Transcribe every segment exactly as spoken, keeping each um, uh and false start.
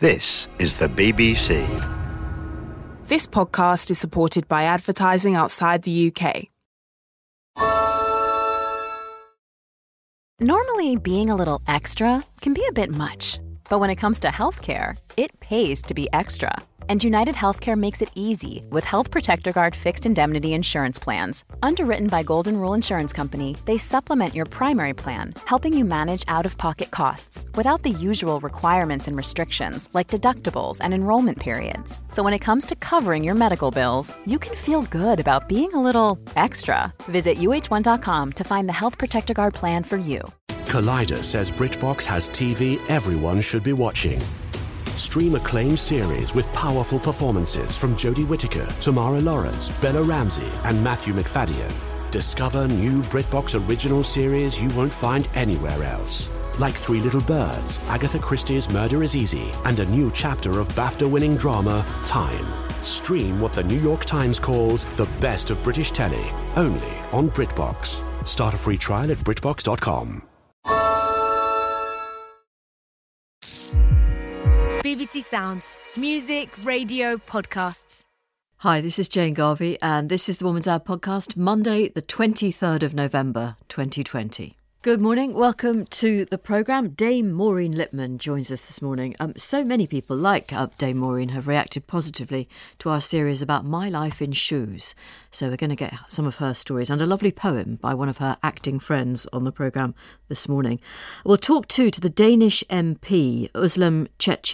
This is the B B C. This podcast is supported by advertising outside the U K. Normally, being a little extra can be a bit much. But when it comes to healthcare, it pays to be extra. And United Healthcare makes it easy with Health Protector Guard fixed indemnity insurance plans. Underwritten by Golden Rule Insurance Company, they supplement your primary plan, helping you manage out-of-pocket costs without the usual requirements and restrictions like deductibles and enrollment periods. So when it comes to covering your medical bills, you can feel good about being a little extra. Visit U H one dot com to find the Health Protector Guard plan for you. Collider says BritBox has T V everyone should be watching. Stream acclaimed series with powerful performances from Jodie Whittaker, Tamara Lawrence, Bella Ramsey and Matthew McFadden. Discover new BritBox original series you won't find anywhere else. Like Three Little Birds, Agatha Christie's Murder is Easy, and a new chapter of BAFTA-winning drama, Time. Stream what the New York Times calls the best of British telly, only on BritBox. Start a free trial at britbox dot com. B B C Sounds. Music, radio, podcasts. Hi, this is Jane Garvey, and this is the Woman's Hour podcast, Monday, the twenty-third of November, twenty twenty. Good morning. Welcome to the programme. Dame Maureen Lipman joins us this morning. Um, so many people, like uh, Dame Maureen, have reacted positively to our series about my life in shoes. So we're going to get some of her stories and a lovely poem by one of her acting friends on the programme this morning. We'll talk too to the Danish M P, Özlem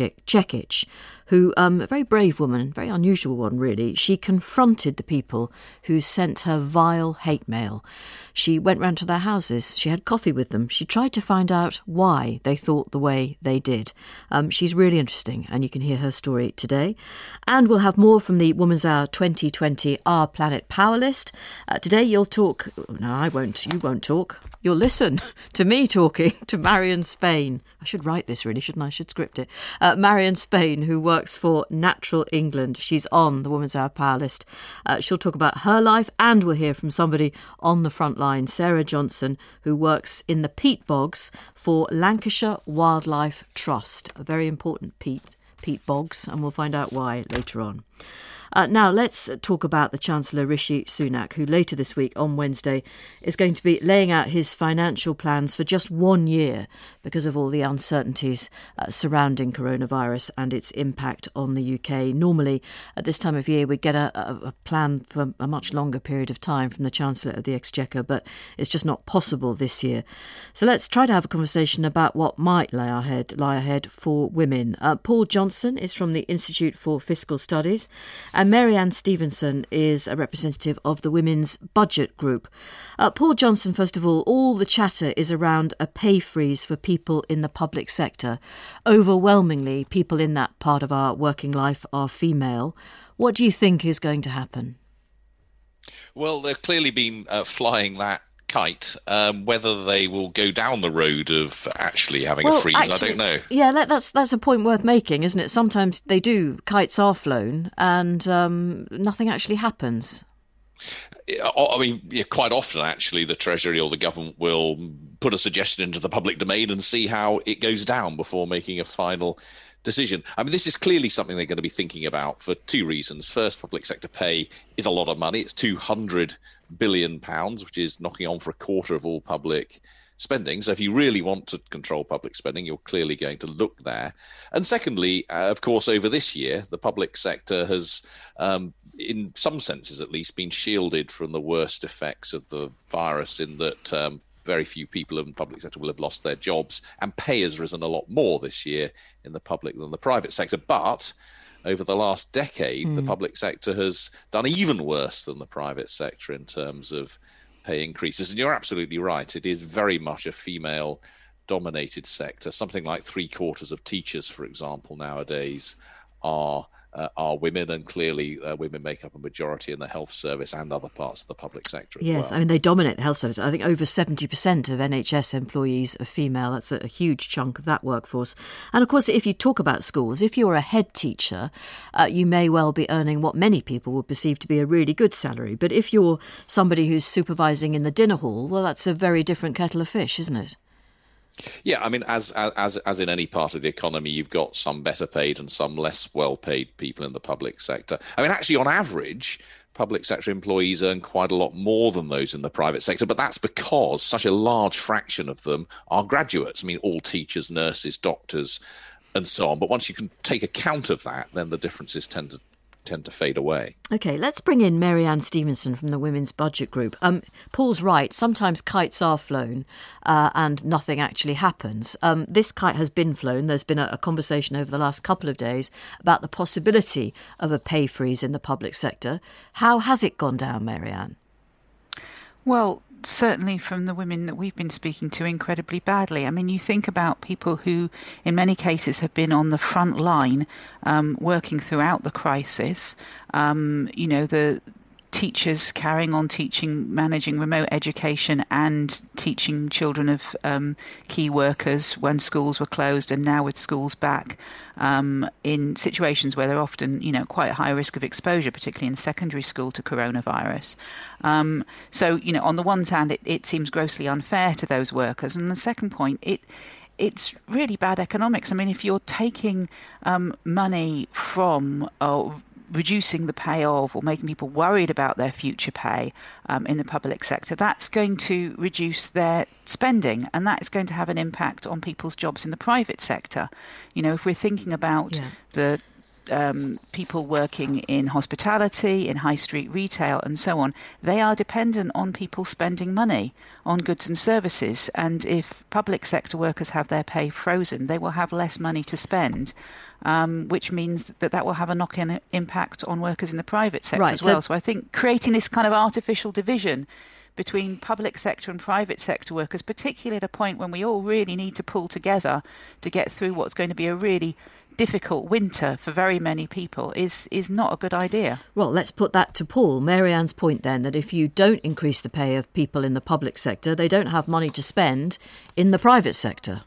Cekic, who, um, a very brave woman, very unusual one really. She confronted the people who sent her vile hate mail. She went round to their houses. She had coffee with them. She tried to find out why they thought the way they did. Um, she's really interesting, and you can hear her story today. And we'll have more from the Woman's Hour twenty twenty Our Planet Power List. Uh, today you'll talk... No, I won't. You won't talk. You'll listen to me talking to Marion Spain. I should write this really, shouldn't I? I should script it. Uh, Marion Spain, who works for Natural England. She's on the Woman's Hour Power List. Uh, she'll talk about her life, and we'll hear from somebody on the front line, Sarah Johnson, who works in the peat bogs for Lancashire Wildlife Trust. A very important peat, peat bogs, and we'll find out why later on. Uh, now, let's talk about the Chancellor Rishi Sunak, who later this week, on Wednesday, is going to be laying out his financial plans for just one year because of all the uncertainties uh, surrounding coronavirus and its impact on the U K. Normally, at this time of year, we'd get a, a, a plan for a much longer period of time from the Chancellor of the Exchequer, but it's just not possible this year. So let's try to have a conversation about what might lie ahead, lie ahead for women. Uh, Paul Johnson is from the Institute for Fiscal Studies, and Mary Ann Stevenson is a representative of the Women's Budget Group. Uh, Paul Johnson, first of all, all the chatter is around a pay freeze for people in the public sector. Overwhelmingly, people in that part of our working life are female. What do you think is going to happen? Well, they've clearly been uh, flying that kite. Um, whether they will go down the road of actually having well, a freeze, actually, I don't know. Yeah, that's that's a point worth making, isn't it? Sometimes they do, kites are flown and um, nothing actually happens. I mean, yeah, quite often, actually, the Treasury or the government will put a suggestion into the public domain and see how it goes down before making a final decision. I mean, this is clearly something they're going to be thinking about for two reasons. First, public sector pay is a lot of money. It's two hundred billion pounds, which is knocking on for a quarter of all public spending. So if you really want to control public spending, you're clearly going to look there. And secondly, uh, of course, over this year, the public sector has, um, in some senses at least, been shielded from the worst effects of the virus in that um, very few people in the public sector will have lost their jobs, and pay has risen a lot more this year in the public than the private sector. But over the last decade, mm. the public sector has done even worse than the private sector in terms of pay increases. And you're absolutely right. It is very much a female-dominated sector. Something like three quarters of teachers, for example, nowadays are Uh, are women, and clearly uh, women make up a majority in the health service and other parts of the public sector as yes, well. Yes, I mean, they dominate the health service. I think over seventy percent of N H S employees are female. That's a, a huge chunk of that workforce. And of course, if you talk about schools, if you're a head teacher, uh, you may well be earning what many people would perceive to be a really good salary. But if you're somebody who's supervising in the dinner hall, well, that's a very different kettle of fish, isn't it? Yeah, I mean, as as as in any part of the economy, you've got some better paid and some less well paid people in the public sector. I mean, actually, on average, public sector employees earn quite a lot more than those in the private sector, but that's because such a large fraction of them are graduates. I mean, all teachers, nurses, doctors, and so on. But once you can take account of that, then the differences tend to tend to fade away. OK, let's bring in Mary Ann Stevenson from the Women's Budget Group. Um, Paul's right. Sometimes kites are flown uh, and nothing actually happens. Um, this kite has been flown. There's been a, a conversation over the last couple of days about the possibility of a pay freeze in the public sector. How has it gone down, Mary Ann? Well, certainly from the women that we've been speaking to, incredibly badly. I mean, you think about people who, in many cases, have been on the front line um, working throughout the crisis. Um, you know, the teachers carrying on teaching, managing remote education and teaching children of um, key workers when schools were closed, and now with schools back um, in situations where they're often, you know, quite a high risk of exposure, particularly in secondary school, to coronavirus. Um, so, you know, on the one hand, it, it seems grossly unfair to those workers. And the second point, it it's really bad economics. I mean, if you're taking um, money from uh, reducing the pay of or making people worried about their future pay um, in the public sector, that's going to reduce their spending, and that is going to have an impact on people's jobs in the private sector. You know, if we're thinking about yeah. the um, people working in hospitality, in high street retail and so on, they are dependent on people spending money on goods and services. And if public sector workers have their pay frozen, they will have less money to spend. Um, which means that that will have a knock-in impact on workers in the private sector right, as well. So, so I think creating this kind of artificial division between public sector and private sector workers, particularly at a point when we all really need to pull together to get through what's going to be a really difficult winter for very many people, is is not a good idea. Well, let's put that to Paul. Mary Ann's point then, that if you don't increase the pay of people in the public sector, they don't have money to spend in the private sector.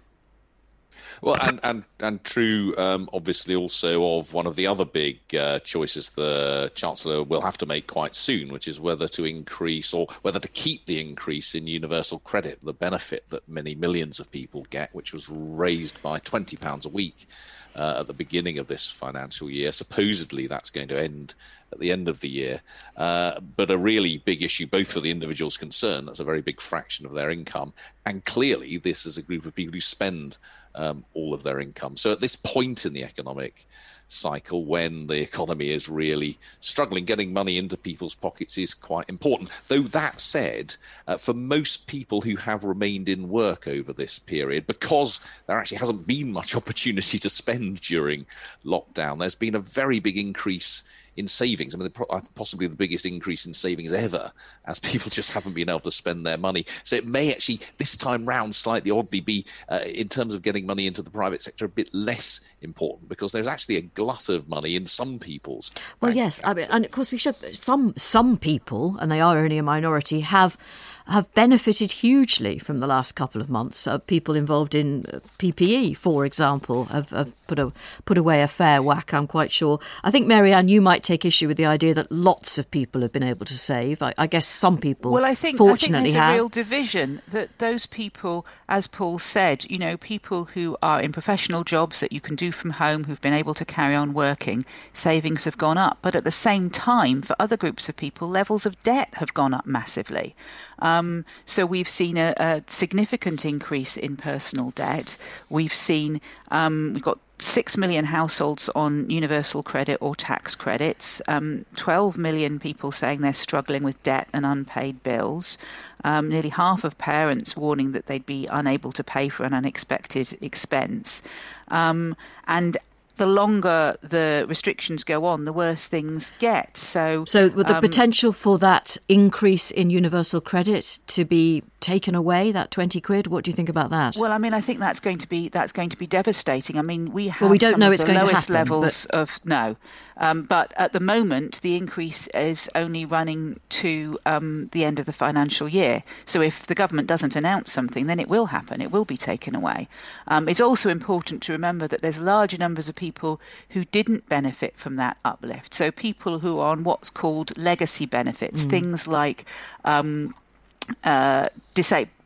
Well, and and, and true, um, obviously, also of one of the other big uh, choices the Chancellor will have to make quite soon, which is whether to increase or whether to keep the increase in universal credit, the benefit that many millions of people get, which was raised by twenty pounds a week uh, at the beginning of this financial year. Supposedly, that's going to end at the end of the year. Uh, but a really big issue, both for the individuals concerned, that's a very big fraction of their income, and clearly this is a group of people who spend Um, all of their income. So at this point in the economic cycle, when the economy is really struggling, getting money into people's pockets is quite important. Though that said, uh, for most people who have remained in work over this period, because there actually hasn't been much opportunity to spend during lockdown, there's been a very big increase in savings. I mean, possibly the biggest increase in savings ever, as people just haven't been able to spend their money. So it may actually, this time round, slightly oddly be, uh, in terms of getting money into the private sector, a bit less important, because there's actually a glut of money in some people's. Well, yes, I mean, and of course we should. Some some people, and they are only a minority, have. have benefited hugely from the last couple of months. Uh, people involved in P P E, for example, have, have put a, put away a fair whack, I'm quite sure. I think, Mary Ann, you might take issue with the idea that lots of people have been able to save. I, I guess some people, well, I think, fortunately, I think there's have. a real division that those people, as Paul said, you know, people who are in professional jobs that you can do from home, who've been able to carry on working, savings have gone up. But at the same time, for other groups of people, levels of debt have gone up massively. Um, so we've seen a, a significant increase in personal debt. We've seen, um, we've got six million households on universal credit or tax credits, um, twelve million people saying they're struggling with debt and unpaid bills, um, nearly half of parents warning that they'd be unable to pay for an unexpected expense. Um, and the longer the restrictions go on, the worse things get. So, so with the um, potential for that increase in universal credit to be taken away, that twenty quid, what do you think about that? Well, I mean, I think that's going to be that's going to be devastating. I mean, we have well, we don't some know of it's the going lowest to happen, levels but... of no. Um, but at the moment, the increase is only running to um, the end of the financial year. So if the government doesn't announce something, then it will happen. It will be taken away. Um, it's also important to remember that there's larger numbers of people who didn't benefit from that uplift. So people who are on what's called legacy benefits, mm. things like um, uh, disabled.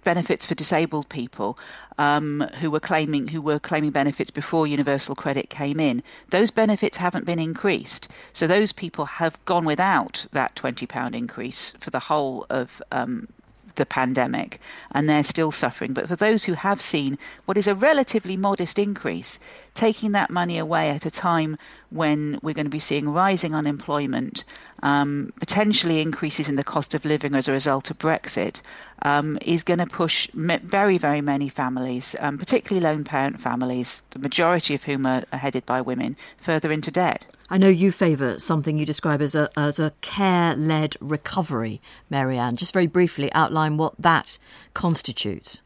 benefits for disabled people um, who were claiming who were claiming benefits before universal credit came in. Those benefits haven't been increased, so those people have gone without that twenty pound increase for the whole of um, the pandemic, and they're still suffering. But for those who have seen what is a relatively modest increase, taking that money away at a time when we're going to be seeing rising unemployment, um, potentially increases in the cost of living as a result of Brexit, um, is going to push very, very many families, um, particularly lone parent families, the majority of whom are, are headed by women, further into debt. I know you favour something you describe as a as a care-led recovery, Mary-Anne. Just very briefly outline what that constitutes.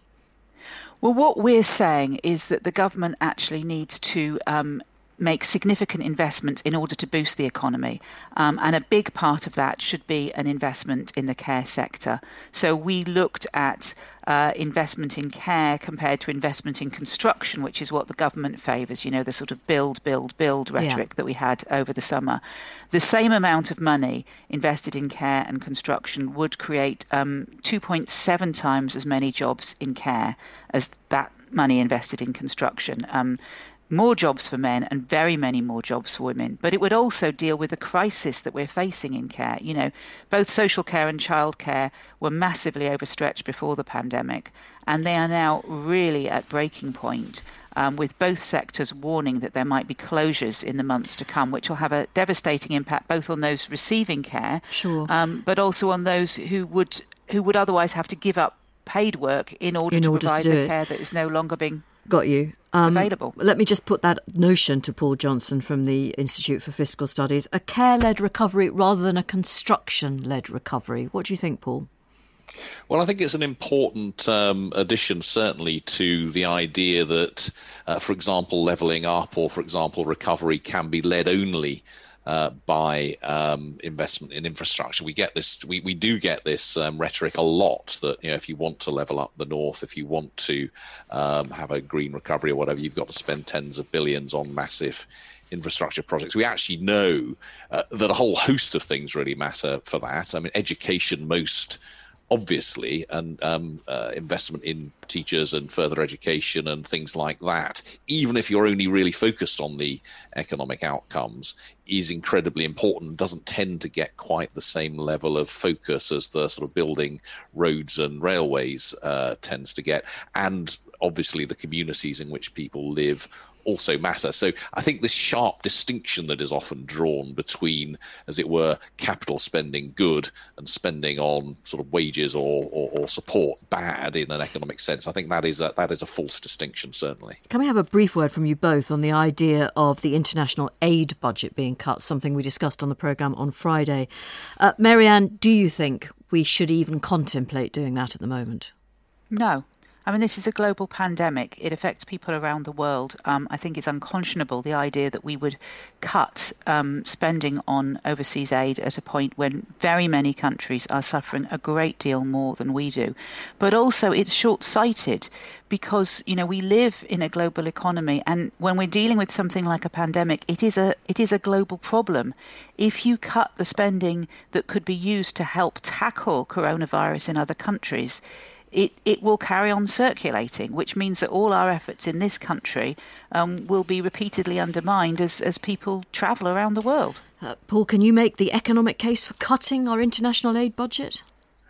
Well, what we're saying is that the government actually needs to um, make significant investments in order to boost the economy. Um, and a big part of that should be an investment in the care sector. So we looked at uh, investment in care compared to investment in construction, which is what the government favours, you know, the sort of build, build, build rhetoric yeah. that we had over the summer. The same amount of money invested in care and construction would create um, two point seven times as many jobs in care as that money invested in construction. Um, more jobs for men and very many more jobs for women. But it would also deal with the crisis that we're facing in care. You know, both social care and childcare were massively overstretched before the pandemic, and they are now really at breaking point, um, with both sectors warning that there might be closures in the months to come, which will have a devastating impact both on those receiving care, sure. um, but also on those who would who would otherwise have to give up paid work in order in to order provide to the it. care that is no longer being Got you. Um, available. Let me just put that notion to Paul Johnson from the Institute for Fiscal Studies. A care-led recovery rather than a construction-led recovery. What do you think, Paul? Well, I think it's an important um, addition, certainly, to the idea that, uh, for example, levelling up or, for example, recovery can be led only Uh, by um, investment in infrastructure. We get this, we, we do get this um, rhetoric a lot that, you know, if you want to level up the north, if you want to um, have a green recovery or whatever, you've got to spend tens of billions on massive infrastructure projects. We actually know uh, that a whole host of things really matter for that. I mean, education most obviously, and um, uh, investment in teachers and further education and things like that, even if you're only really focused on the economic outcomes, is incredibly important, doesn't tend to get quite the same level of focus as the sort of building roads and railways uh, tends to get. And obviously the communities in which people live also matter. So I think this sharp distinction that is often drawn between, as it were, capital spending good and spending on sort of wages or, or, or support bad in an economic sense, I think that is a, that is a false distinction, certainly. Can we have a brief word from you both on the idea of the international aid budget being cut, something we discussed on the programme on Friday? Uh, Mary-Anne, do you think we should even contemplate doing that at the moment? No. I mean, this is a global pandemic. It affects people around the world. Um, I think it's unconscionable, the idea that we would cut um, spending on overseas aid at a point when very many countries are suffering a great deal more than we do. But also it's short-sighted because, you know, we live in a global economy, and when we're dealing with something like a pandemic, it is a it is a global problem. If you cut the spending that could be used to help tackle coronavirus in other countries, It, it will carry on circulating, which means that all our efforts in this country um, will be repeatedly undermined as, as people travel around the world. Uh, Paul, can you make the economic case for cutting our international aid budget?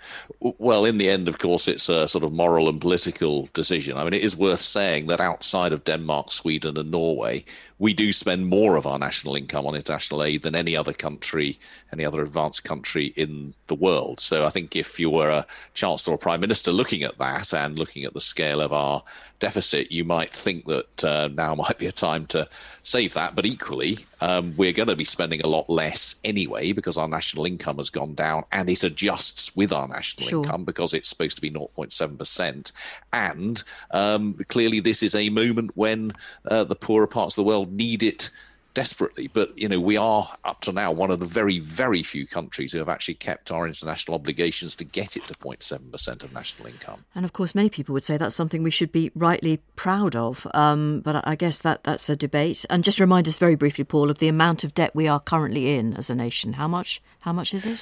Well, in the end, of course, it's a sort of moral and political decision. I mean, it is worth saying that outside of Denmark, Sweden and Norway, we do spend more of our national income on international aid than any other country, any other advanced country in the world. So I think if you were a chancellor or prime minister looking at that and looking at the scale of our deficit, you might think that uh, now might be a time to save that. But equally, um, we're going to be spending a lot less anyway because our national income has gone down, and it adjusts with our national Sure. income because it's supposed to be zero point seven percent. And um, clearly this is a moment when uh, the poorer parts of the world need it desperately. But, you know, we are up to now one of the very, very few countries who have actually kept our international obligations to get it to zero point seven percent of national income. And of course, many people would say that's something we should be rightly proud of. Um, but I guess that that's a debate. And just remind us very briefly, Paul, of the amount of debt we are currently in as a nation. How much? How much is it?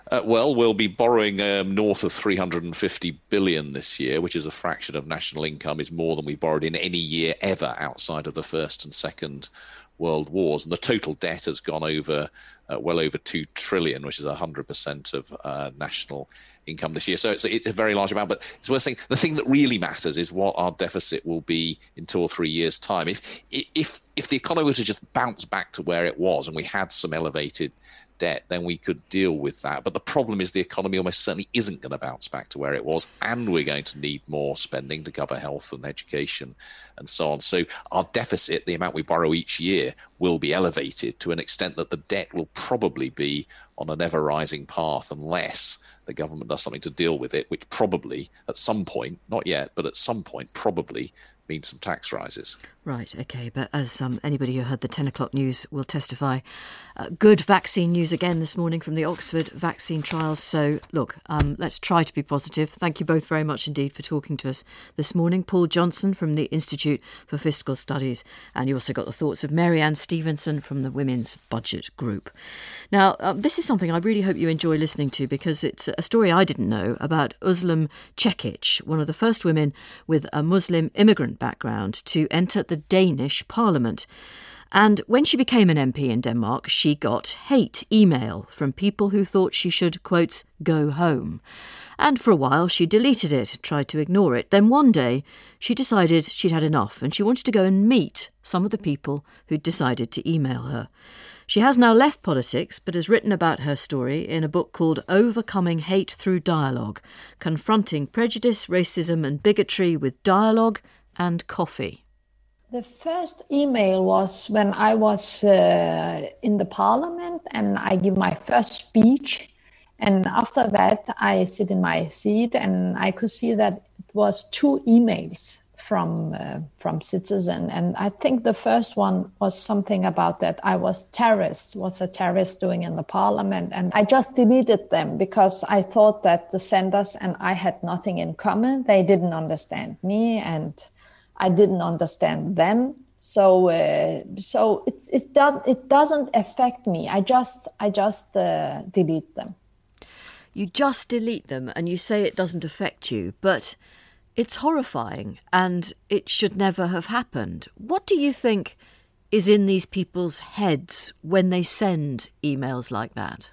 Uh, well, we'll be borrowing um, north of three hundred fifty billion this year, which is a fraction of national income, is more than we borrowed in any year ever outside of the First and Second World Wars. And the total debt has gone over uh, well over two trillion, which is one hundred percent of uh, national income this year. So it's, it's a very large amount, but it's worth saying the thing that really matters is what our deficit will be in two or three years' time. If if if the economy were to just bounce back to where it was and we had some elevated debt, then we could deal with that. But the problem is the economy almost certainly isn't going to bounce back to where it was, and we're going to need more spending to cover health and education and so on. So our deficit, the amount we borrow each year, will be elevated to an extent that the debt will probably be on an ever-rising path unless the government does something to deal with it, which probably at some point, not yet, but at some point probably means some tax rises. Right, OK, but as um, anybody who heard the ten o'clock news will testify, uh, good vaccine news again this morning from the Oxford vaccine trials. So, look, um, let's try to be positive. Thank you both very much indeed for talking to us this morning. Paul Johnson from the Institute for Fiscal Studies, and you also got the thoughts of Mary Ann Stevenson from the Women's Budget Group. Now, uh, this is something I really hope you enjoy listening to, because it's a story I didn't know about Özlem Cekic, one of the first women with a Muslim immigrant background to enter the Danish Parliament. And when she became an M P in Denmark, she got hate email from people who thought she should, quotes, go home. And for a while she deleted it, tried to ignore it. Then one day she decided she'd had enough and she wanted to go and meet some of the people who'd decided to email her. She has now left politics, but has written about her story in a book called Overcoming Hate Through Dialogue, Confronting Prejudice, Racism and Bigotry with Dialogue and Coffee. The first email was when I was uh, in the parliament and I give my first speech. And after that, I sit in my seat and I could see that it was two emails from uh, from citizens. And I think the first one was something about that I was terrorist, was a terrorist doing in the parliament. And I just deleted them because I thought that the senders and I had nothing in common. They didn't understand me and I didn't understand them. So uh, so it it, do, it doesn't affect me. I just, I just uh, delete them. You just delete them and you say it doesn't affect you, but it's horrifying and it should never have happened. What do you think is in these people's heads when they send emails like that?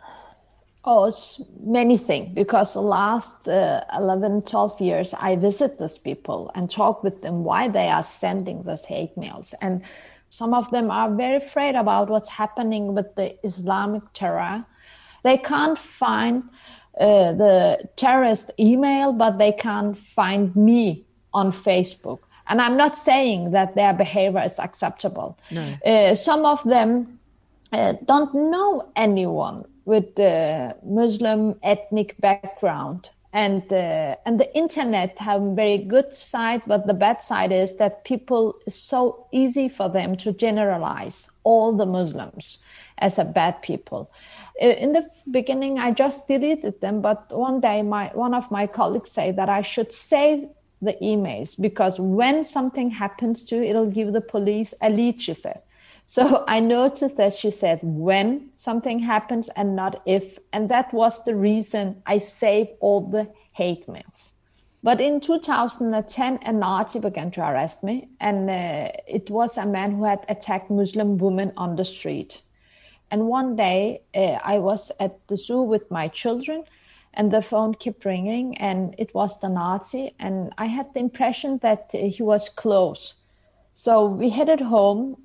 Oh, it's many things, because the last uh, eleven, twelve years, I visit these people and talk with them why they are sending these hate mails. And some of them are very afraid about what's happening with the Islamic terror. They can't find uh, the terrorist email, but they can't find me on Facebook. And I'm not saying that their behavior is acceptable. No. Uh, some of them uh, don't know anyone with the Muslim ethnic background. And uh, and the internet have a very good side, but the bad side is that people, it's so easy for them to generalize all the Muslims as a bad people. In the beginning, I just deleted them, but one day my one of my colleagues said that I should save the emails because when something happens to you, it'll give the police a lead, she said. So I noticed that she said when something happens and not if. And that was the reason I saved all the hate mails. But in two thousand ten, a Nazi began to arrest me. And uh, it was a man who had attacked Muslim women on the street. And one day uh, I was at the zoo with my children and the phone kept ringing and it was the Nazi. And I had the impression that uh, he was close. So we headed home.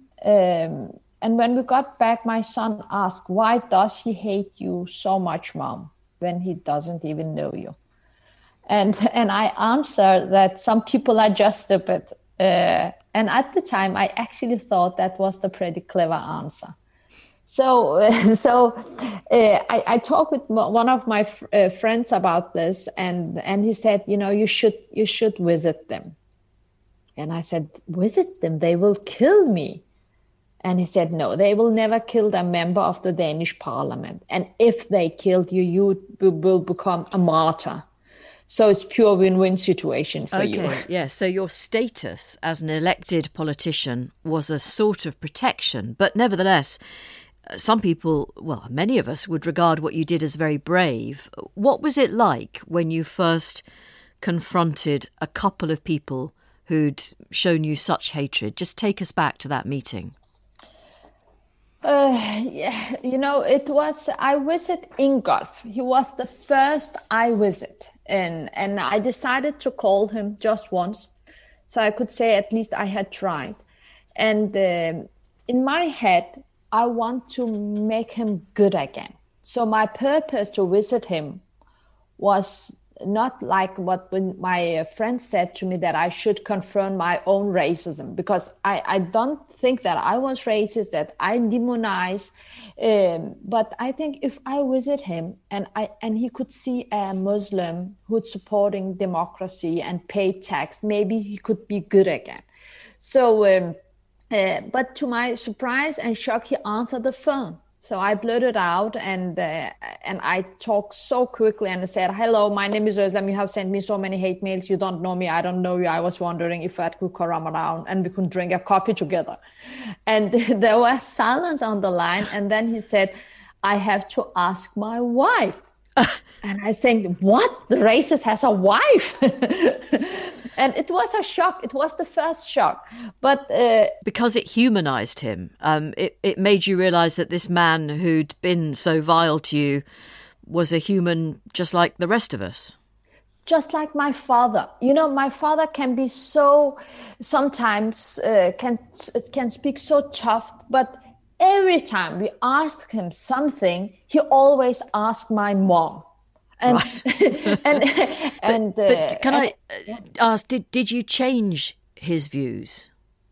Um, and when we got back, my son asked, why does he hate you so much, Mom, when he doesn't even know you? And and I answered that some people are just stupid. Uh, and at the time, I actually thought that was the pretty clever answer. So uh, so uh, I, I talked with one of my f- uh, friends about this, and, and he said, you know, you should you should visit them. And I said, visit them? They will kill me. And he said, no, they will never kill a member of the Danish parliament. And if they killed you, you will become a martyr. So it's pure win-win situation for okay, you. Okay, yeah. So your status as an elected politician was a sort of protection. But nevertheless, some people, well, many of us would regard what you did as very brave. What was it like when you first confronted a couple of people who'd shown you such hatred? Just take us back to that meeting. Uh, yeah, you know, it was, I visited Ingolf. He was the first I visit, and, and I decided to call him just once, so I could say at least I had tried. And uh, in my head, I want to make him good again. So my purpose to visit him was not like what my friend said to me, that I should confront my own racism, because I, I don't think that I was racist, that I demonize. Um, but I think if I visit him and I and he could see a Muslim who's supporting democracy and pay tax, maybe he could be good again. So, um, uh, but to my surprise and shock, he answered the phone. So I blurted out and uh, and I talked so quickly and I said, "Hello, my name is Özlem. You have sent me so many hate mails. You don't know me. I don't know you. I was wondering if I could come around and we could drink a coffee together." And there was silence on the line. And then he said, "I have to ask my wife." And I think, what? The racist has a wife? And it was a shock. It was the first shock. But uh, because it humanized him, um, it, it made you realize that this man who'd been so vile to you was a human just like the rest of us. Just like my father. You know, my father can be so, sometimes uh, can can speak so tough, but every time we asked him something, he always asked my mom. And, right. and and but, uh, but can and, I ask, did did you change his views?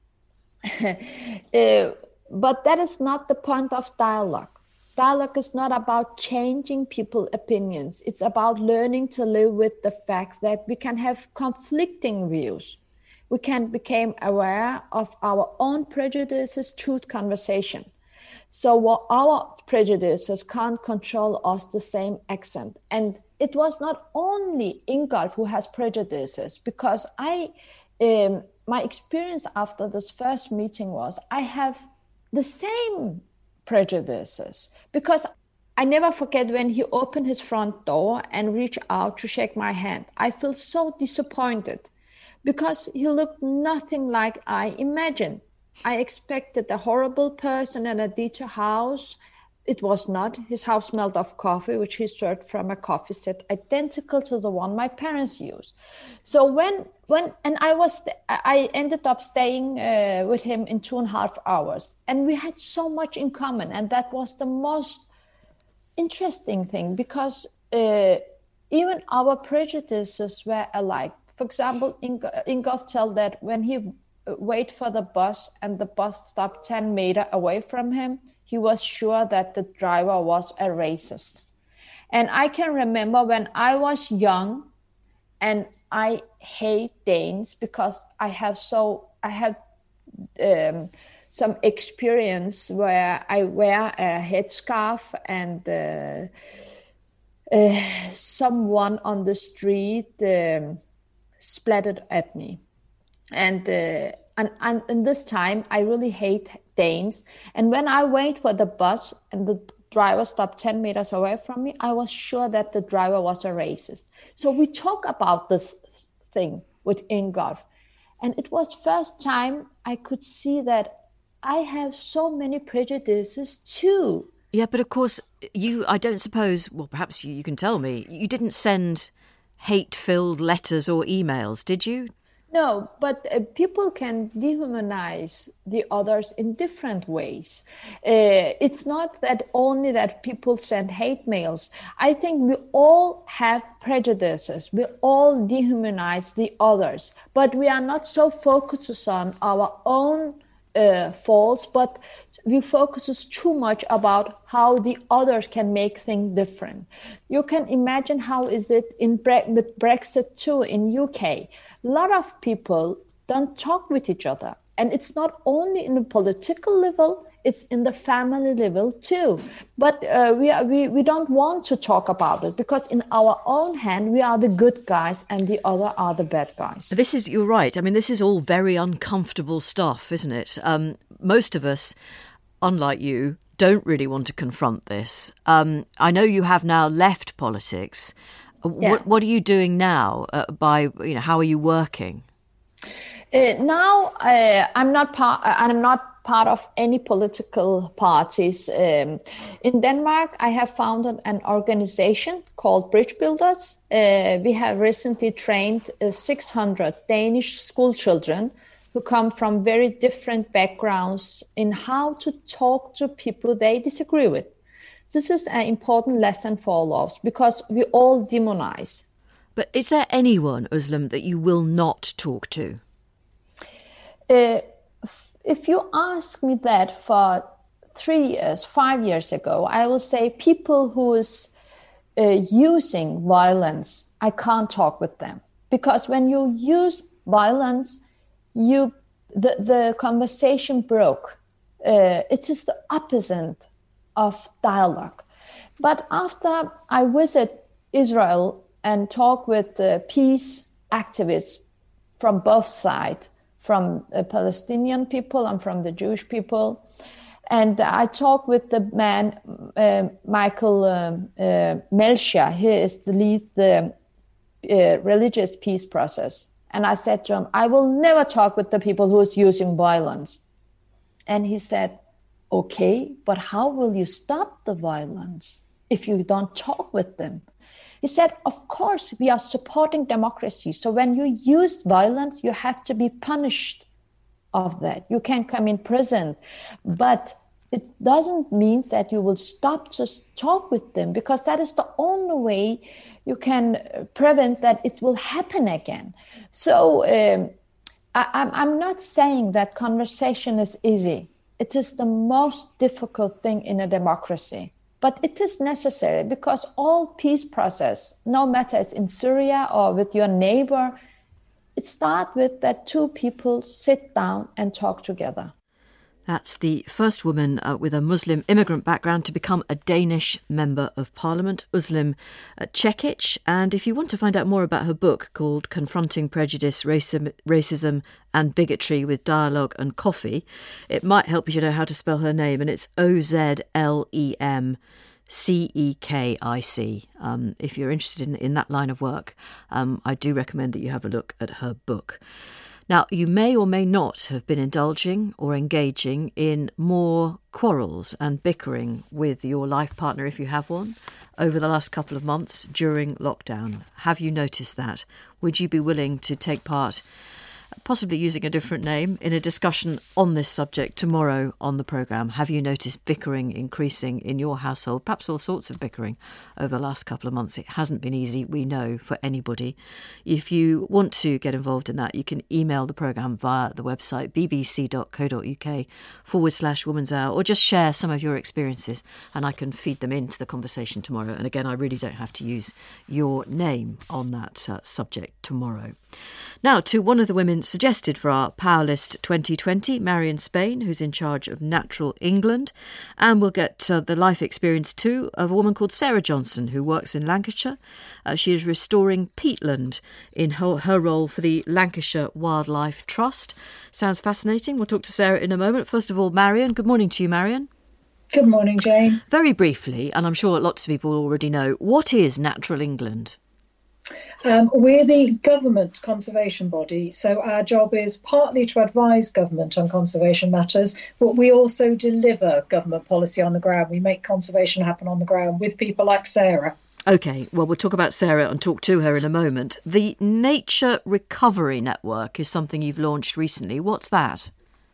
uh, but that is not the point of dialogue. Dialogue is not about changing people's opinions. It's about learning to live with the fact that we can have conflicting views. We can become aware of our own prejudices through conversation. So what our prejudices can't control us the same extent. And it was not only Ingolf who has prejudices, because I, um, my experience after this first meeting was I have the same prejudices, because I never forget when he opened his front door and reached out to shake my hand. I feel so disappointed because he looked nothing like I imagined. I expected a horrible person in a dirty house. It was not. His house smelled of coffee, which he served from a coffee set identical to the one my parents used. So when, when, and I was, I ended up staying uh, with him in two and a half hours, and we had so much in common, and that was the most interesting thing, because uh, even our prejudices were alike. For example, Ingolf told that when he wait for the bus and the bus stopped ten meters away from him, he was sure that the driver was a racist. And I can remember when I was young and I hate Danes because I have so, I have um, some experience where I wear a headscarf and uh, uh, someone on the street um, splattered at me. And, uh, and and and this time I really hate Danes. And when I wait for the bus and the driver stopped ten meters away from me, I was sure that the driver was a racist. So we talk about this thing with Ingolf, and it was first time I could see that I have so many prejudices too. Yeah, but of course you, I don't suppose, well, perhaps you, you can tell me, you didn't send hate-filled letters or emails, did you? No, but uh, people can dehumanize the others in different ways. Uh, it's not that only that people send hate mails. I think we all have prejudices. We all dehumanize the others, but we are not so focused on our own uh, faults, but we focus too much about how the others can make things different. You can imagine how is it in Bre- with Brexit too in U K. A lot of people don't talk with each other. And it's not only in the political level, it's in the family level too. But uh, we, are, we, we don't want to talk about it because in our own hand, we are the good guys and the other are the bad guys. This is, you're right. I mean, this is all very uncomfortable stuff, isn't it? Um, most of us, unlike you, don't really want to confront this. Um, I know you have now left politics. Yeah. What, what are you doing now? Uh, by you know, how are you working? Uh, now uh, I'm not part. I'm not part of any political parties. Um, in Denmark, I have founded an organization called Bridge Builders. Uh, we have recently trained uh, six hundred Danish school children who come from very different backgrounds in how to talk to people they disagree with. This is an important lesson for all of us because we all demonize. But is there anyone, Özlem, that you will not talk to? Uh, if you ask me that for three years, five years ago, I will say people who is uh, using violence, I can't talk with them. Because when you use violence, you the, the conversation broke. Uh, it is the opposite of dialogue. But after I visit Israel and talk with uh, peace activists from both sides, from the Palestinian people and from the Jewish people, and I talk with the man, uh, Michael um, uh, Melchior. He is the lead, the uh, religious peace process. And I said to him, I will never talk with the people who is using violence. And he said, okay, but how will you stop the violence if you don't talk with them? He said, of course, we are supporting democracy. So when you use violence, you have to be punished of that. You can come in prison. But it doesn't mean that you will stop to talk with them, because that is the only way you can prevent that it will happen again. So um, I, I'm not saying that conversation is easy. It is the most difficult thing in a democracy. But it is necessary because all peace process, no matter it's in Syria or with your neighbor, it starts with that two people sit down and talk together. That's the first woman uh, with a Muslim immigrant background to become a Danish Member of Parliament, Özlem Cekic. And if you want to find out more about her book called Confronting Prejudice, Racism, Racism and Bigotry with Dialogue and Coffee, it might help you to know how to spell her name. And it's O Z L E M C E K I C. Um, if you're interested in, in that line of work, um, I do recommend that you have a look at her book. Now, you may or may not have been indulging or engaging in more quarrels and bickering with your life partner, if you have one, over the last couple of months during lockdown. Have you noticed that? Would you be willing to take part, possibly using a different name, in a discussion on this subject tomorrow on the programme? Have you noticed bickering increasing in your household? Perhaps all sorts of bickering over the last couple of months. It hasn't been easy, we know, for anybody. If you want to get involved in that, you can email the programme via the website bbc.co.uk forward slash Woman's Hour, or just share some of your experiences and I can feed them into the conversation tomorrow. And again, I really don't have to use your name on that uh, subject tomorrow. Now, to one of the women suggested for our Power List twenty twenty, Marion Spain, who's in charge of Natural England. And we'll get uh, the life experience too of a woman called Sarah Johnson, who works in Lancashire. Uh, she is restoring peatland in her, her role for the Lancashire Wildlife Trust. Sounds fascinating. We'll talk to Sarah in a moment. First of all, Marion. Good morning to you, Marion. Good morning, Jane. Very briefly, and I'm sure lots of people already know, what is Natural England? Um, we're the government conservation body, so our job is partly to advise government on conservation matters, but we also deliver government policy on the ground. We make conservation happen on the ground with people like Sarah. OK, well, we'll talk about Sarah and talk to her in a moment. The Nature Recovery Network is something you've launched recently. What's that?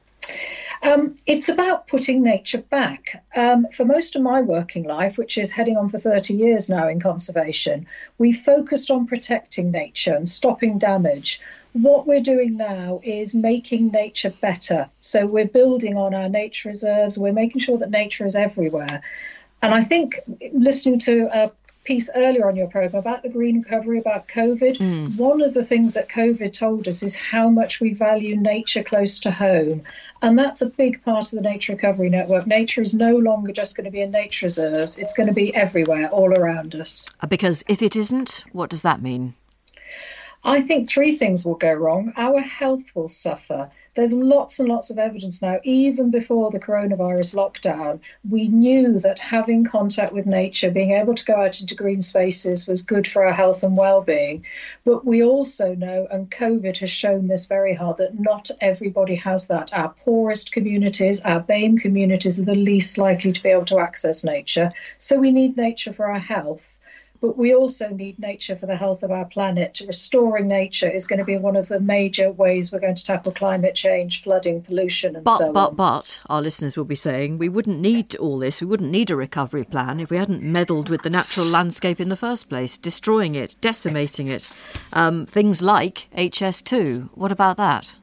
Um, it's about putting nature back. Um, for most of my working life, which is heading on for thirty years now in conservation, we focused on protecting nature and stopping damage. What we're doing now is making nature better. So we're building on our nature reserves. We're making sure that nature is everywhere. And I think listening to a piece earlier on your programme about the green recovery, about COVID, mm. one of the things that COVID told us is how much we value nature close to home. And that's a big part of the Nature Recovery Network. Nature is no longer just going to be in nature reserves. It's going to be everywhere, all around us. Because if it isn't, what does that mean? I think three things will go wrong. Our health will suffer. There's lots and lots of evidence now, even before the coronavirus lockdown, we knew that having contact with nature, being able to go out into green spaces was good for our health and well-being. But we also know, and COVID has shown this very hard, that not everybody has that. Our poorest communities, our BAME communities are the least likely to be able to access nature. So we need nature for our health. But we also need nature for the health of our planet. Restoring nature is going to be one of the major ways we're going to tackle climate change, flooding, pollution, and but, so but, on. But, but, our listeners will be saying, we wouldn't need all this, we wouldn't need a recovery plan if we hadn't meddled with the natural landscape in the first place, destroying it, decimating it. Um, things like H S two. What about that?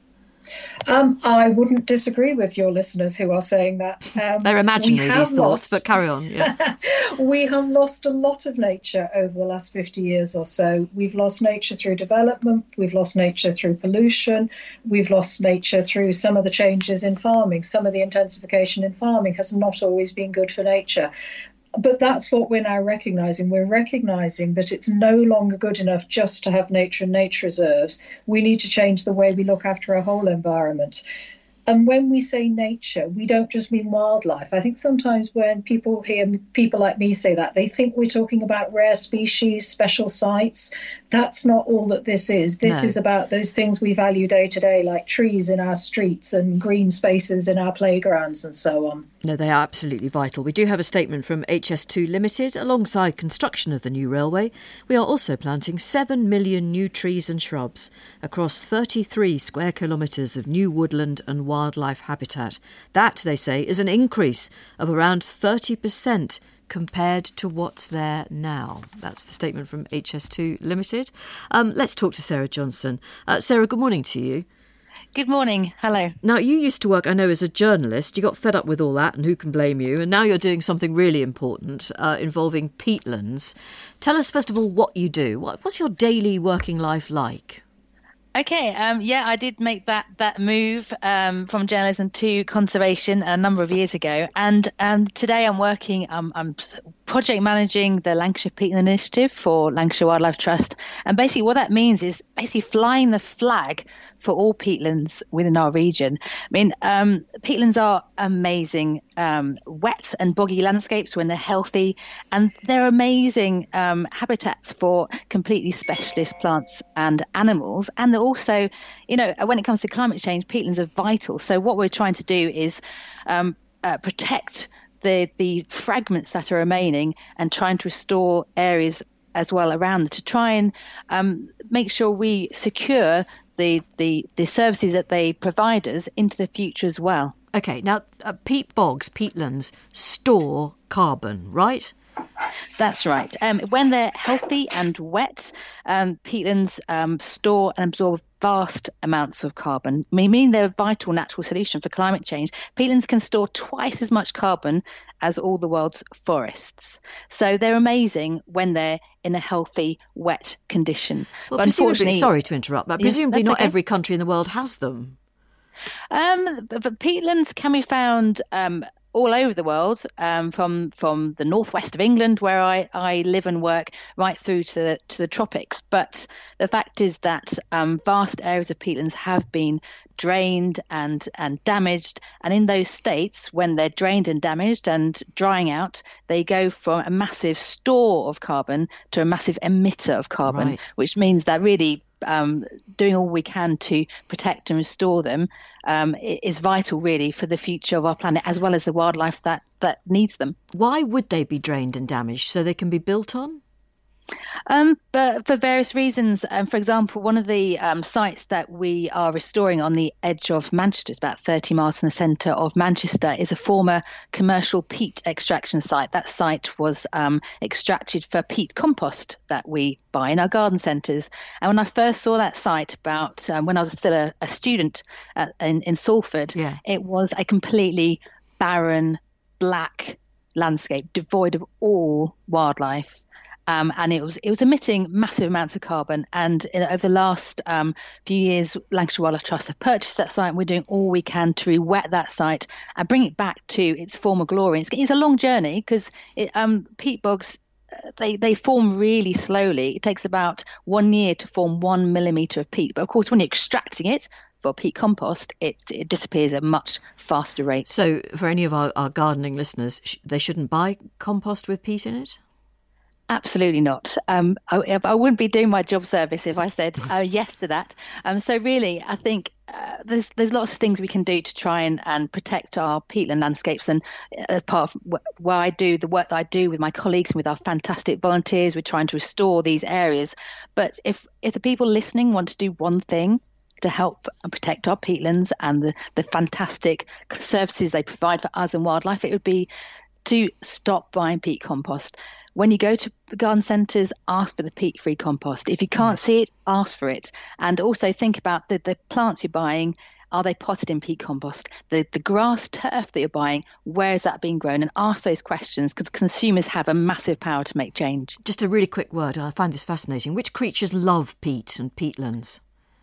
Um, I wouldn't disagree with your listeners who are saying that. Um, They're imaginary, these thoughts, lost, but carry on. Yeah. We have lost a lot of nature over the last fifty years or so. We've lost nature through development. We've lost nature through pollution. We've lost nature through some of the changes in farming. Some of the intensification in farming has not always been good for nature. But that's what we're now recognising. We're recognising that it's no longer good enough just to have nature and nature reserves. We need to change the way we look after our whole environment. And when we say nature, we don't just mean wildlife. I think sometimes when people hear people like me say that, they think we're talking about rare species, special sites. That's not all that this is. This No. is about those things we value day to day, like trees in our streets and green spaces in our playgrounds and so on. No, they are absolutely vital. We do have a statement from H S two Limited. Alongside construction of the new railway, we are also planting seven million new trees and shrubs across thirty-three square kilometres of new woodland and wildlife habitat. That, they say, is an increase of around thirty percent compared to what's there now. That's the statement from H S two Limited. Um, let's talk to Sarah Johnson. Uh, Sarah, good morning to you. Good morning. Hello. Now, you used to work, I know, as a journalist. You got fed up with all that, and who can blame you? And now you're doing something really important uh, involving peatlands. Tell us, first of all, what you do. What, what's your daily working life like? Okay, um, yeah, I did make that that move um, from journalism to conservation a number of years ago, and um, today I'm working. Um, I'm project managing the Lancashire Peatland Initiative for Lancashire Wildlife Trust, and basically what that means is basically flying the flag for all peatlands within our region. I mean, um, peatlands are amazing, um, wet and boggy landscapes when they're healthy, and they're amazing um, habitats for completely specialist plants and animals. And they're also, you know, when it comes to climate change, peatlands are vital. So what we're trying to do is um, uh, protect the the fragments that are remaining and trying to restore areas as well around to try and um, make sure we secure the, the, the services that they provide us into the future as well. OK, now uh, peat bogs, peatlands, store carbon, right? That's right. Um, when they're healthy and wet, um, peatlands um, store and absorb vast amounts of carbon, meaning they're a vital natural solution for climate change. Peatlands can store twice as much carbon as all the world's forests. So they're amazing when they're in a healthy, wet condition. Well, but presumably, unfortunately, sorry to interrupt, but Yeah, presumably that's not okay. every country in the world has them. Um, but, but peatlands can be found um, all over the world, um, from from the northwest of England, where I, I live and work, right through to the to the tropics. But the fact is that um, vast areas of peatlands have been drained and and damaged, and in those states, when they're drained and damaged and drying out, they go from a massive store of carbon to a massive emitter of carbon, Right. which means that really um, doing all we can to protect and restore them um, i- is vital, really, for the future of our planet, as well as the wildlife that, that needs them. Why would they be drained and damaged? So they can be built on? Um, but for various reasons. Um, for example, one of the um, sites that we are restoring on the edge of Manchester, it's about thirty miles from the centre of Manchester, is a former commercial peat extraction site. That site was um, extracted for peat compost that we buy in our garden centres. And when I first saw that site, about um, when I was still a, a student at, in, in Salford, Yeah. it was a completely barren, black landscape, devoid of all wildlife. Um, and it was it was emitting massive amounts of carbon. And in, over the last um, few years, Lancashire Wildlife Trust have purchased that site, and we're doing all we can to re-wet that site and bring it back to its former glory. It's, it's a long journey because um, peat bogs they, they form really slowly. It takes about one year to form one millimetre of peat. But of course, when you're extracting it for peat compost, it, it disappears at a much faster rate. So for any of our, our gardening listeners, sh- they shouldn't buy compost with peat in it? Absolutely not. Um, I, I wouldn't be doing my job service if I said uh, yes to that. Um, so really, I think uh, there's there's lots of things we can do to try and, and protect our peatland landscapes. And as part of wh- what I do, the work that I do with my colleagues and with our fantastic volunteers, we're trying to restore these areas. But if if the people listening want to do one thing to help protect our peatlands and the, the fantastic services they provide for us and wildlife, it would be to stop buying peat compost. When you go to garden centres, ask for the peat-free compost. If you can't mm. see it, ask for it. And also think about the, the plants you're buying. Are they potted in peat compost? The the grass turf that you're buying, where is that being grown? And ask those questions, because consumers have a massive power to make change. Just a really quick word. I find this fascinating. Which creatures love peat and peatlands?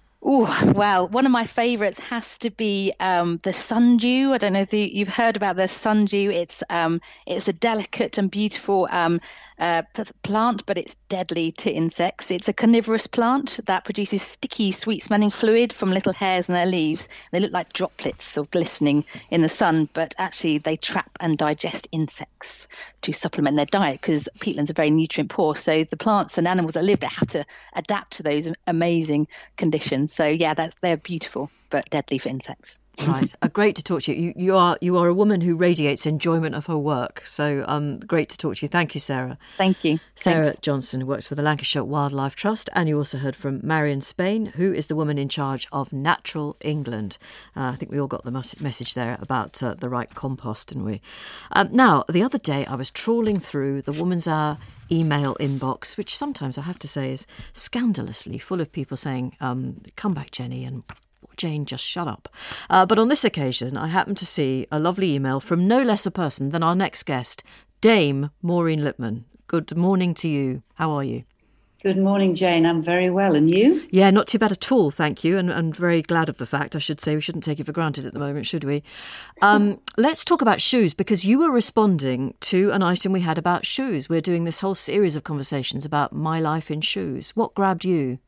Oh, well, one of my favourites has to be um, the sundew. I don't know if you, you've heard about the sundew. It's um, it's a delicate and beautiful um, uh, plant, but it's deadly to insects. It's a carnivorous plant that produces sticky, sweet-smelling fluid from little hairs in their leaves. They look like droplets of glistening in the sun, but actually they trap and digest insects to supplement their diet, because peatlands are very nutrient poor. So the plants and animals that live there have to adapt to those amazing conditions. So yeah, that's they're beautiful, but deadly for insects. Right, uh, great to talk to you. you. You are you are a woman who radiates enjoyment of her work. So um, great to talk to you. Thank you, Sarah. Thank you. Sarah Thanks. Johnson, who works for the Lancashire Wildlife Trust, and you also heard from Marion Spain, who is the woman in charge of Natural England. Uh, I think we all got the mes- message there about uh, the right compost, didn't we? Um, now, the other day I was trawling through the Woman's Hour email inbox, which sometimes I have to say is scandalously full of people saying, um, come back, Jenny, and Jane, just shut up. Uh, but on this occasion, I happened to see a lovely email from no less a person than our next guest, Dame Maureen Lipman. Good morning to you. How are you? Good morning, Jane. I'm very well. And you? Yeah, not too bad at all, thank you. And, and very glad of the fact, I should say. We shouldn't take it for granted at the moment, should we? Um, let's talk about shoes, because you were responding to an item we had about shoes. We're doing this whole series of conversations about my life in shoes. What grabbed you?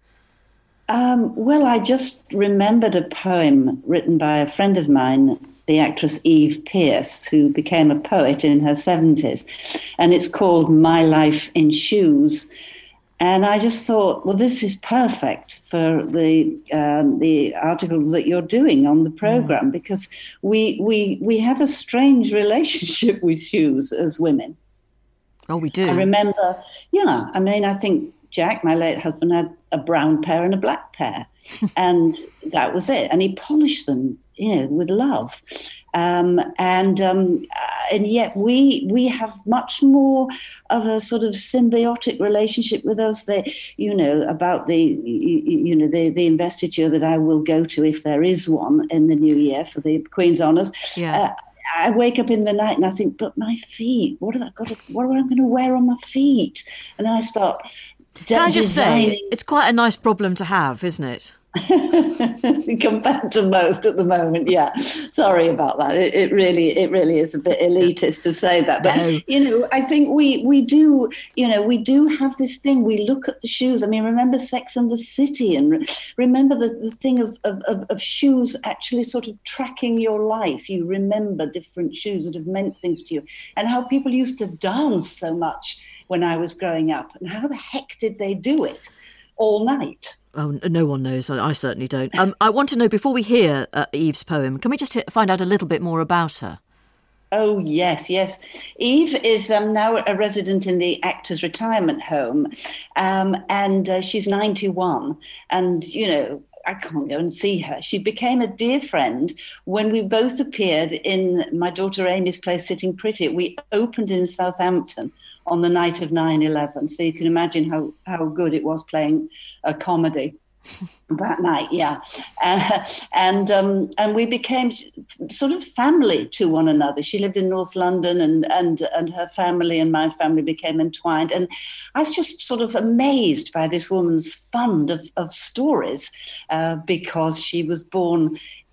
Um, well, I just remembered a poem written by a friend of mine, the actress Eve Pierce, who became a poet in her seventies. And it's called My Life in Shoes. And I just thought, well, this is perfect for the um, the article that you're doing on the programme, mm. because we, we, we have a strange relationship with shoes as women. Oh, we do. I remember, yeah, I mean, I think Jack, my late husband, had a brown pair and a black pair, and that was it. And he polished them, you know, with love. Um, and um, and yet we we have much more of a sort of symbiotic relationship with us. That, you know, about the you, you know the the investiture that I will go to, if there is one, in the new year for the Queen's Honours. Yeah. Uh, I wake up in the night and I think, but my feet, what have I got to, what am I going to wear on my feet? And then I start Can I just designing. say, it's quite a nice problem to have, isn't it? Compared to most at the moment, yeah. Sorry about that. It, it really, it really is a bit elitist to say that, but no. you know, I think we we do, you know, we do have this thing. We look at the shoes. I mean, remember Sex and the City, and re- remember the, the thing of, of of of shoes actually sort of tracking your life. You remember different shoes that have meant things to you, and how people used to dance so much when I was growing up, and how the heck did they do it all night? Oh, no one knows. I, I certainly don't. Um, I want to know, before we hear uh, Eve's poem, can we just hit, find out a little bit more about her? Oh, yes, yes. Eve is um, now a resident in the Actors' Retirement Home, um, and uh, she's ninety-one. And, you know, I can't go and see her. She became a dear friend when we both appeared in my daughter Amy's play Sitting Pretty. We opened in Southampton on the night of nine eleven. So you can imagine how, how good it was playing a comedy that night, yeah. Uh, and um, and we became sort of family to one another. She lived in North London, and, and, and her family and my family became entwined. And I was just sort of amazed by this woman's fund of, of stories, uh, because she was born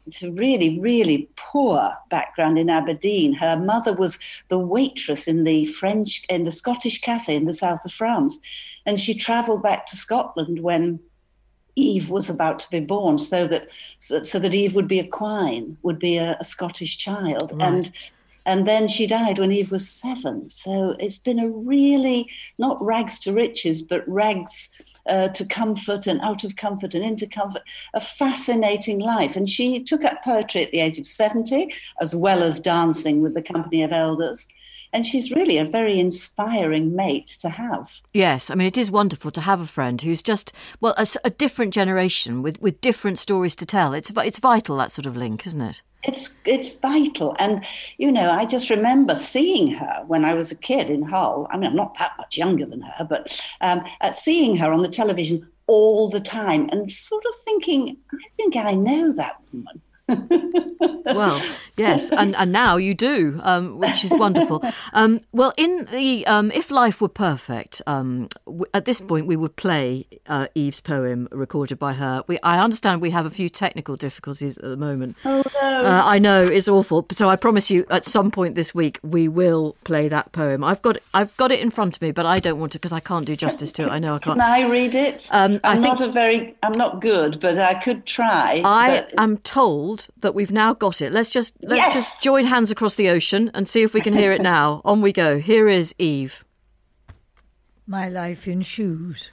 it's a really, really poor background in Aberdeen. Her mother was the waitress in the French, in the Scottish cafe in the south of France. And she travelled back to Scotland when Eve was about to be born, so that so, so that Eve would be a quine, would be a, a Scottish child. Right. And and then she died when Eve was seven. So it's been a really, not rags to riches, but rags uh, to comfort and out of comfort and into comfort, a fascinating life. And she took up poetry at the age of seventy, as well as dancing with the Company of Elders. And she's really a very inspiring mate to have. Yes, I mean, it is wonderful to have a friend who's just, well, a, a different generation with, with different stories to tell. It's it's vital, that sort of link, isn't it? It's it's vital. And, you know, I just remember seeing her when I was a kid in Hull. I mean, I'm not that much younger than her, but um, at seeing her on the television all the time and sort of thinking, I think I know that woman. Well, yes, and, and now you do, um, which is wonderful. Um, well, in the um, if life were perfect, um, w- at this point we would play uh, Eve's poem recorded by her. We, I understand we have a few technical difficulties at the moment. Oh no! Uh, I know, it's awful. So I promise you, at some point this week we will play that poem. I've got I've got it in front of me, but I don't want to because I can't do justice to it. I know I can't. Can I read it? Um, I'm I think, not a very. I'm not good, but I could try. I but... am told that we've now got it. Let's just let's yes. just join hands across the ocean and see if we can hear it now. On we go. Here is Eve. My life in shoes.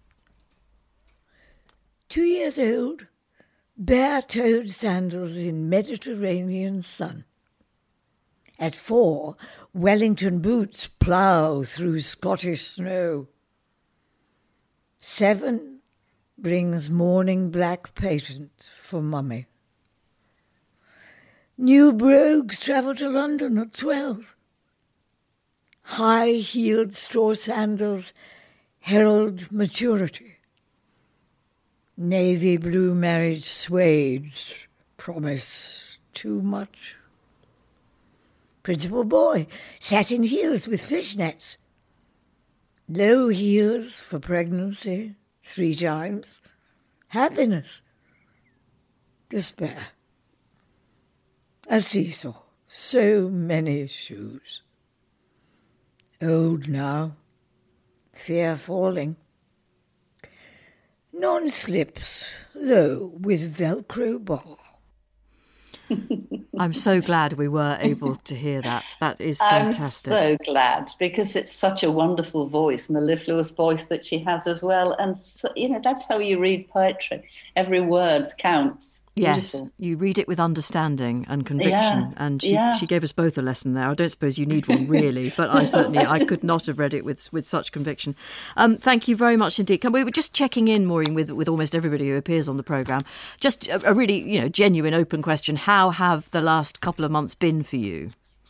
Two years old, bare-toed sandals in Mediterranean sun. At four, Wellington boots plough through Scottish snow. Seven brings morning black patent for mummy. New brogues travel to London at twelve. High-heeled straw sandals herald maturity. Navy blue marriage suedes promise too much. Principal boy, satin heels with fishnets. Low heels for pregnancy, three times. Happiness. Despair. A seesaw, so many shoes. Old now, fear falling. Non-slips, low with Velcro bar. I'm so glad we were able to hear that. That is fantastic. I'm so glad, because it's such a wonderful voice, mellifluous voice that she has as well. And, so, you know, that's how you read poetry. Every word counts. Yes, Beautiful. You read it with understanding and conviction, yeah, and she, yeah. she gave us both a lesson there. I don't suppose you need one really, but I certainly I could not have read it with with such conviction. Um, thank you very much indeed. Can we were just checking in, Maureen, with with almost everybody who appears on the programme. Just a, a really you know genuine, open question: how have the last couple of months been for you?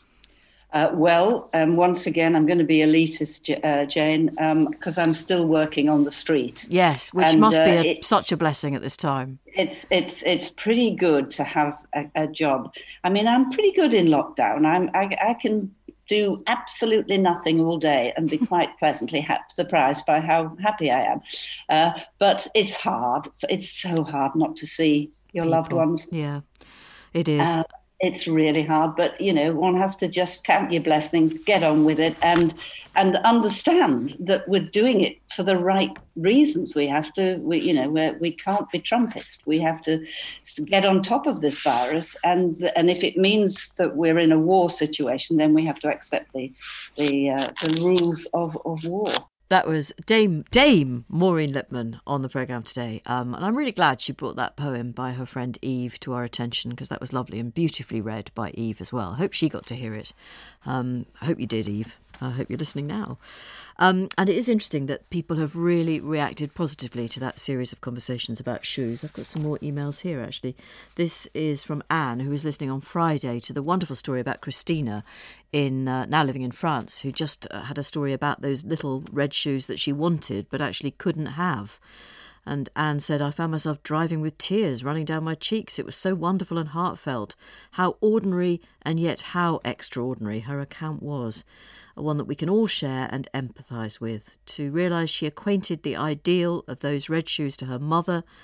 Uh, well, um, once again, I'm going to be elitist, uh, Jane, because um, I'm still working on the street. Yes, which and, must uh, be a, it, such a blessing at this time. It's it's it's pretty good to have a, a job. I mean, I'm pretty good in lockdown. I'm I, I can do absolutely nothing all day and be quite pleasantly ha- surprised by how happy I am. Uh, but it's hard. It's so hard not to see your People. loved ones. Yeah, it is. Uh, It's really hard, but, you know, one has to just count your blessings, get on with it, and and understand that we're doing it for the right reasons. We have to, we, you know, we're, we can't be Trumpist. We have to get on top of this virus, and and if it means that we're in a war situation, then we have to accept the the uh, the rules of, of war. That was Dame Dame Maureen Lipman on the programme today. Um, and I'm really glad she brought that poem by her friend Eve to our attention, because that was lovely and beautifully read by Eve as well. I hope she got to hear it. Um, I hope you did, Eve. I hope you're listening now. Um, and it is interesting that people have really reacted positively to that series of conversations about shoes. I've got some more emails here, actually. This is from Anne, who was listening on Friday to the wonderful story about Christina, in uh, now living in France, who just uh, had a story about those little red shoes that she wanted but actually couldn't have. And Anne said, I found myself driving with tears running down my cheeks. It was so wonderful and heartfelt. How ordinary and yet how extraordinary her account was. One that we can all share and empathise with. To realise she acquainted the ideal of those red shoes to her mother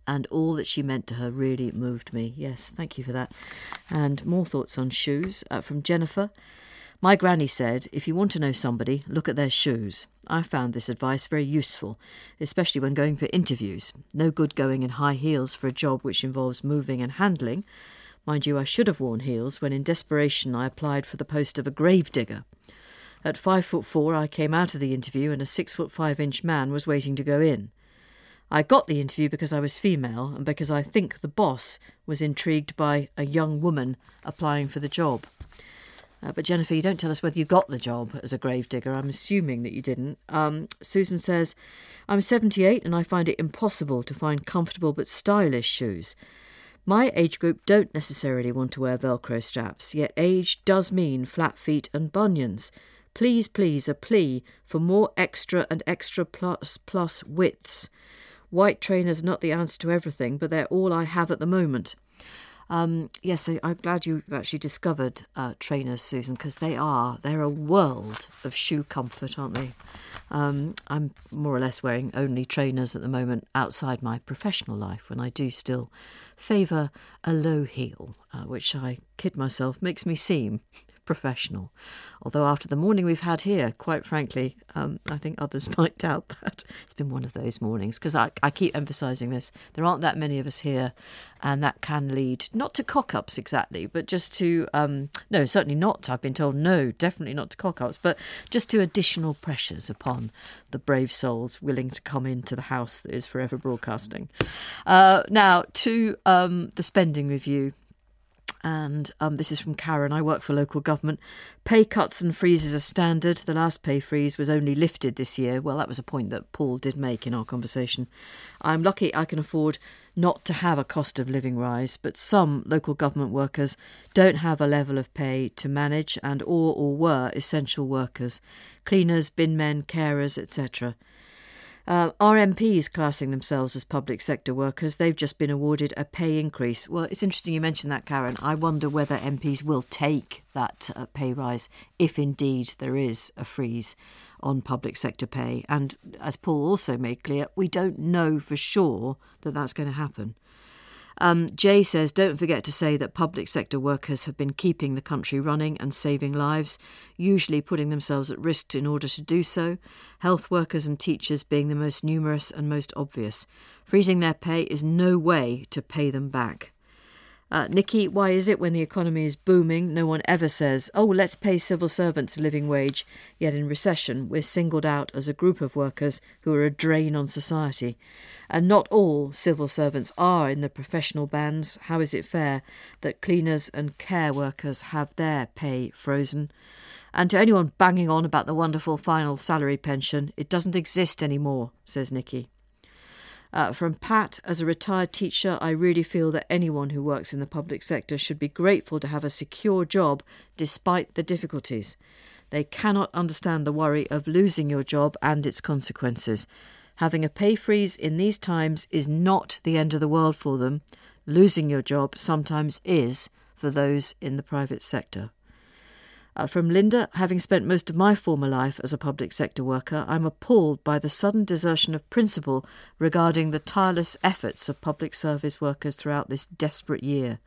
and all that she meant to her really moved me. Yes, thank you for that. And more thoughts on shoes uh, from Jennifer. My granny said, if you want to know somebody, look at their shoes. I found this advice very useful, especially when going for interviews. No good going in high heels for a job which involves moving and handling. Mind you, I should have worn heels when in desperation I applied for the post of a gravedigger. At five foot four, I came out of the interview and a six foot five inch man was waiting to go in. I got the interview because I was female and because I think the boss was intrigued by a young woman applying for the job. Uh, but Jennifer, you don't tell us whether you got the job as a gravedigger. I'm assuming that you didn't. Um, Susan says, I'm seventy-eight and I find it impossible to find comfortable but stylish shoes. My age group don't necessarily want to wear Velcro straps, yet age does mean flat feet and bunions. Please, please, a plea for more extra and extra plus plus widths. White trainers are not the answer to everything, but they're all I have at the moment. Um, yes, I'm glad you've actually discovered uh, trainers, Susan, because they are, they're a world of shoe comfort, aren't they? Um, I'm more or less wearing only trainers at the moment outside my professional life, when I do still favour a low heel, uh, which I kid myself makes me seem professional. Although after the morning we've had here, quite frankly, um, I think others might doubt that. It's been one of those mornings, because I, I keep emphasising this. There aren't that many of us here, and that can lead, not to cock-ups exactly, but just to, um, no, certainly not, I've been told, no, definitely not to cock-ups, but just to additional pressures upon the brave souls willing to come into the house that is Forever Broadcasting. Uh, now, to um, the spending review. And um, this is from Karen. I work for local government. Pay cuts and freezes are standard. The last pay freeze was only lifted this year. Well, that was a point that Paul did make in our conversation. I'm lucky I can afford not to have a cost of living rise, but some local government workers don't have a level of pay to manage and or, or were essential workers. Cleaners, bin men, carers, et cetera. Uh, are M Ps classing themselves as public sector workers? They've just been awarded a pay increase. Well, it's interesting you mentioned that, Karen. I wonder whether M Ps will take that uh, pay rise if indeed there is a freeze on public sector pay. And as Paul also made clear, we don't know for sure that that's going to happen. Um, Jay says, don't forget to say that public sector workers have been keeping the country running and saving lives, usually putting themselves at risk in order to do so, health workers and teachers being the most numerous and most obvious. Freezing their pay is no way to pay them back. Uh, Nikki, why is it when the economy is booming, no one ever says, oh, let's pay civil servants a living wage, yet in recession we're singled out as a group of workers who are a drain on society? And not all civil servants are in the professional bands. How is it fair that cleaners and care workers have their pay frozen? And to anyone banging on about the wonderful final salary pension, it doesn't exist anymore, says Nikki. Uh, from Pat, as a retired teacher, I really feel that anyone who works in the public sector should be grateful to have a secure job despite the difficulties. They cannot understand the worry of losing your job and its consequences. Having a pay freeze in these times is not the end of the world for them. Losing your job sometimes is for those in the private sector. Uh, from Linda, having spent most of my former life as a public sector worker, I'm appalled by the sudden desertion of principle regarding the tireless efforts of public service workers throughout this desperate year.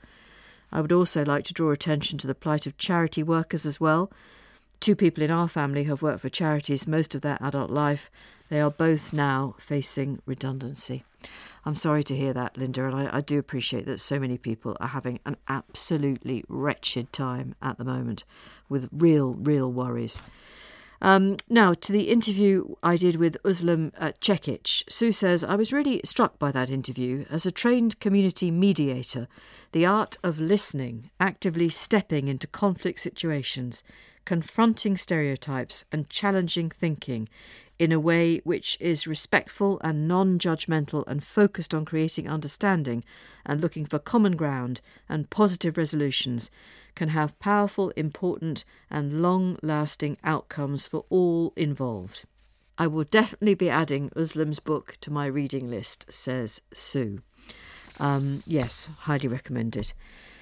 I would also like to draw attention to the plight of charity workers as well. Two people in our family have worked for charities most of their adult life. They are both now facing redundancy. I'm sorry to hear that, Linda, and I, I do appreciate that so many people are having an absolutely wretched time at the moment with real, real worries. Um, now, to the interview I did with Uzlem uh, Cekic. Sue says, I was really struck by that interview. As a trained community mediator, the art of listening, actively stepping into conflict situations, confronting stereotypes and challenging thinking in a way which is respectful and non-judgmental and focused on creating understanding and looking for common ground and positive resolutions can have powerful, important and long-lasting outcomes for all involved. I will definitely be adding Uzlem's book to my reading list, says Sue. Um, yes, highly recommended.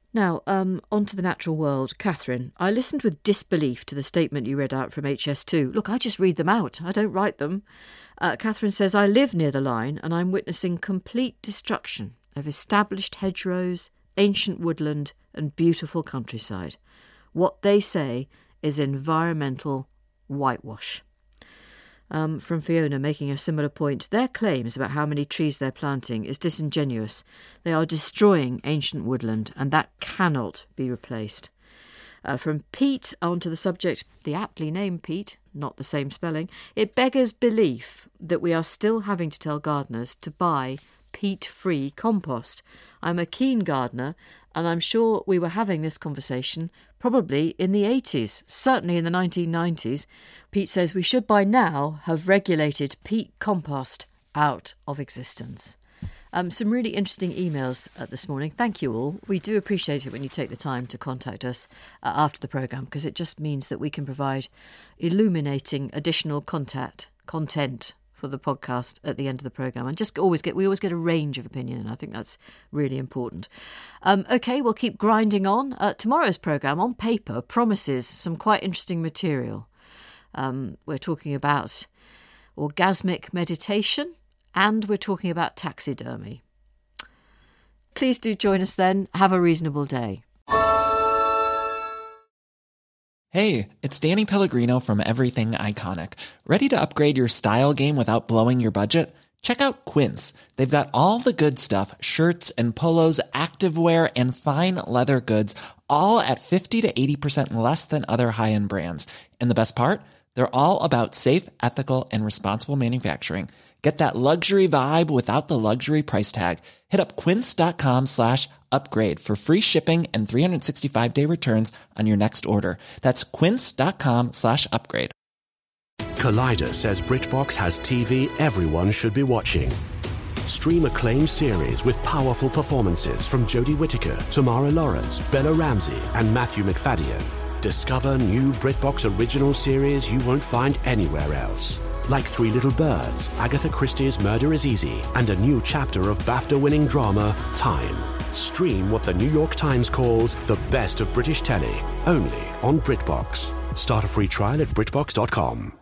Now, um, on to the natural world. Catherine, I listened with disbelief to the statement you read out from H S two. Look, I just read them out. I don't write them. Uh, Catherine says, I live near the line and I'm witnessing complete destruction of established hedgerows, ancient woodland and beautiful countryside. What they say is environmental whitewash. Um, from Fiona, making a similar point, their claims about how many trees they're planting is disingenuous. They are destroying ancient woodland, and that cannot be replaced. Uh, from Pete, onto the subject, the aptly named Pete, not the same spelling, it beggars belief that we are still having to tell gardeners to buy peat-free compost. I'm a keen gardener, and I'm sure we were having this conversation probably in the eighties, certainly in the nineteen nineties. Pete says we should by now have regulated peat compost out of existence. Um, some really interesting emails uh, this morning. Thank you all. We do appreciate it when you take the time to contact us uh, after the programme, because it just means that we can provide illuminating additional contact, content for the podcast at the end of the programme, and just always get we always get a range of opinion, and I think that's really important. Um, okay, we'll keep grinding on. Uh, tomorrow's programme, on paper, promises some quite interesting material. Um, we're talking about orgasmic meditation, and we're talking about taxidermy. Please do join us then. Have a reasonable day. Hey, it's Danny Pellegrino from Everything Iconic. Ready to upgrade your style game without blowing your budget? Check out Quince. They've got all the good stuff, shirts and polos, activewear, and fine leather goods, all at fifty to eighty percent less than other high-end brands. And the best part? They're all about safe, ethical, and responsible manufacturing. Get that luxury vibe without the luxury price tag. Hit up quince.com slash upgrade for free shipping and three sixty-five day returns on your next order. That's quince.com slash upgrade. Collider says BritBox has T V everyone should be watching. Stream acclaimed series with powerful performances from Jodie Whittaker, Tamara Lawrence, Bella Ramsey and Matthew McFadden. Discover new BritBox original series you won't find anywhere else. Like Three Little Birds, Agatha Christie's Murder is Easy, and a new chapter of BAFTA-winning drama, Time. Stream what the New York Times calls the best of British telly, only on BritBox. Start a free trial at BritBox dot com.